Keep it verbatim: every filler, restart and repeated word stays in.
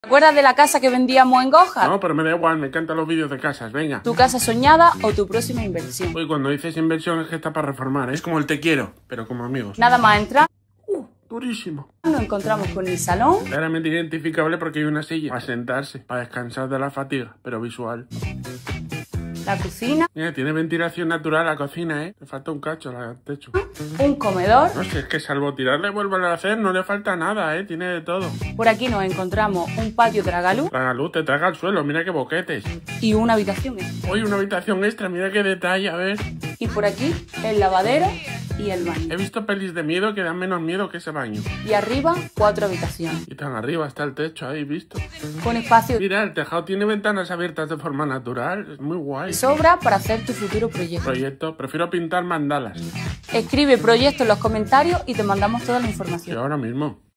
¿Te acuerdas de la casa que vendíamos en Goja? No, pero me da igual, me encantan los vídeos de casas, venga. ¿Tu casa soñada o tu próxima inversión? Uy, cuando dices inversión es que está para reformar, ¿eh? Es como el te quiero, pero como amigos. Nada más entrar, Uh, durísimo. nos encontramos con el salón, Claramente identificable porque hay una silla para sentarse, para descansar de la fatiga, pero visual. la cocina, Mira, tiene ventilación natural la cocina, ¿eh? Le falta un cacho al techo. un comedor. No sé, es que salvo tirarle vuelvo a hacer, no le falta nada, ¿eh? Tiene de todo. Por aquí nos encontramos un patio tragaluz Traga luz, te traga el suelo, mira qué boquetes. y una habitación extra. Uy, una habitación extra, mira qué detalle, a ver. Y por aquí el lavadero y el He baño. visto pelis de miedo que dan menos miedo que ese baño. Y arriba cuatro habitaciones, Y tan arriba está el techo ahí, visto. con espacio Mira, el tejado tiene ventanas abiertas de forma natural, es muy guay. de sobra para hacer tu futuro proyecto. Proyecto, prefiero pintar mandalas. Escribe proyecto en los comentarios y te mandamos toda la Y información. ahora mismo.